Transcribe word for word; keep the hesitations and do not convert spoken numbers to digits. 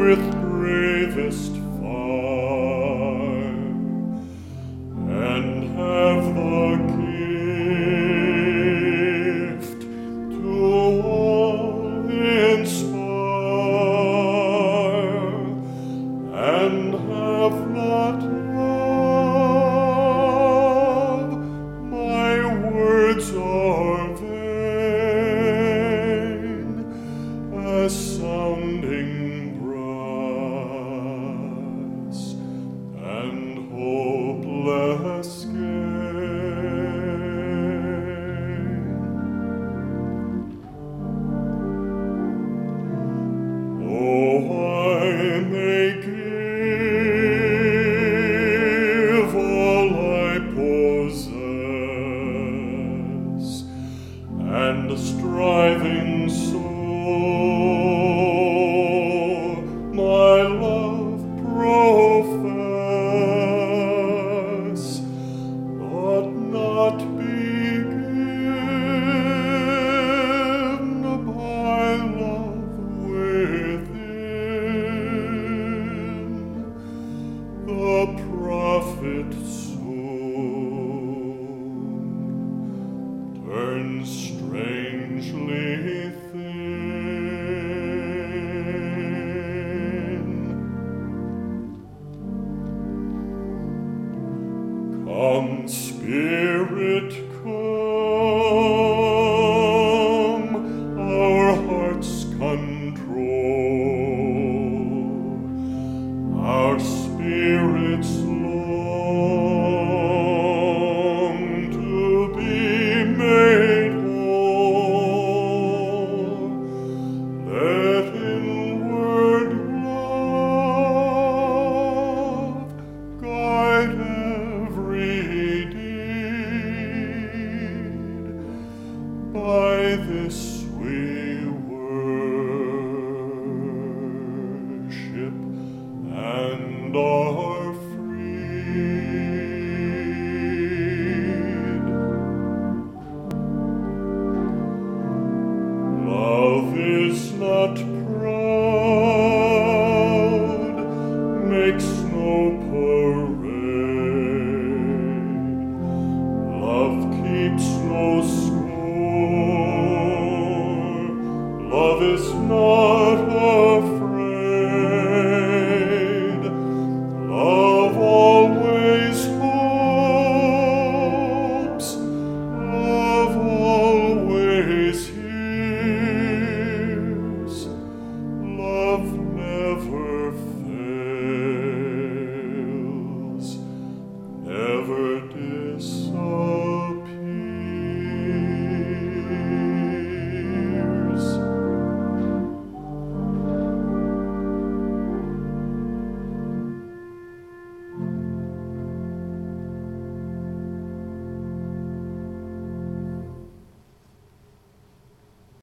with bravest fire, and have the gift to all inspire, and have not love, my words are vain, as sounding brass and hopeless gain. Oh, I may give all I possess, and a striving soul my love profess, but not be given by love within. The prophet soon turns strangely thin. Come, Spirit, come, our hearts control, our spirits long to be made whole. Let inward love guide every deed. By this we worship and are freed. Love is not proud, makes no parade. Love keeps no score. Love is not afraid. Love always hopes. Love always hears. Love never fails, never disappears.